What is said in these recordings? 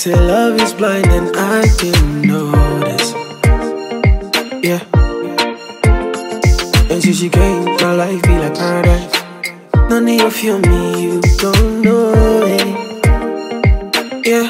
Say love is blind and I didn't know this. Yeah. And since she came, my life be like paradise. None of you feel me, you don't know it. Yeah.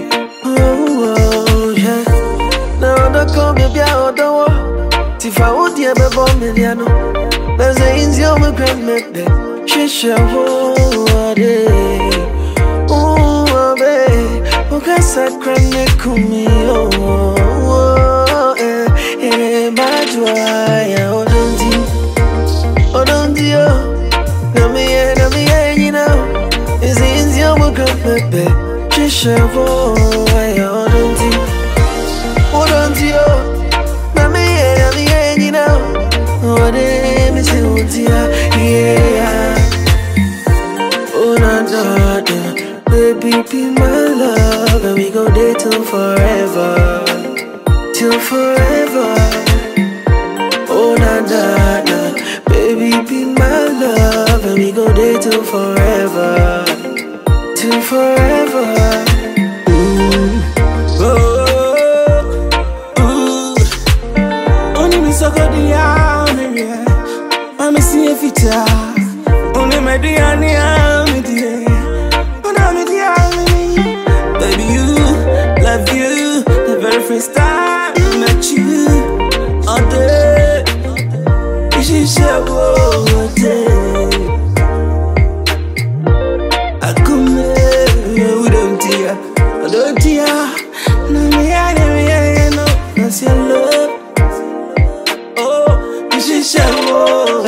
Oh, yeah. Now I come baby, I don't want. If I would ever bomb me, I know. There's a in your grandmother. She shall hold it. Oh, baby. Okay, sacred me kumi. Oh, eh, my joy. Oh, don't you? Let me hear, you know. It's in your grandmother. She shall hold it. Oh, don't you? Let me hear, you know. Oh, they miss you, yeah. Oh, na, baby, be my love, and we go there till forever, till forever. Oh, na, baby, be my love, and we go there till forever, till forever. Only me so good, I'm a see if it's only my dear, baby, you, love you, the very first time I met you, all day, she said, whoa, day, I come here, we don't tear, no, me, no, that's your love. She said, whoa,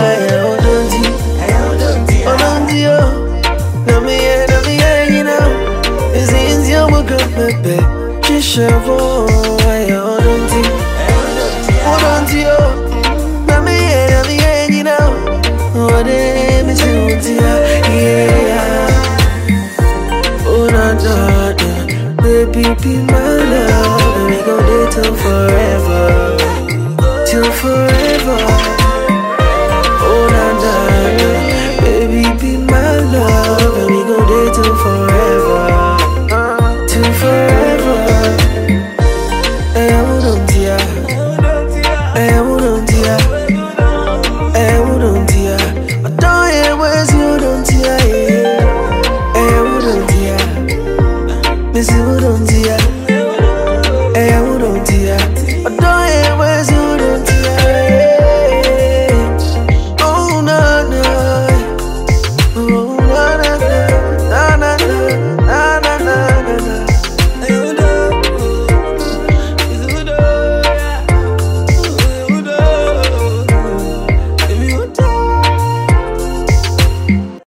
don't you, let me hear, you know, it's in your baby. She said, whoa, don't you, let me hear, you know, what they miss you, yeah. Oh, na, baby, be my love, and we go there till forever.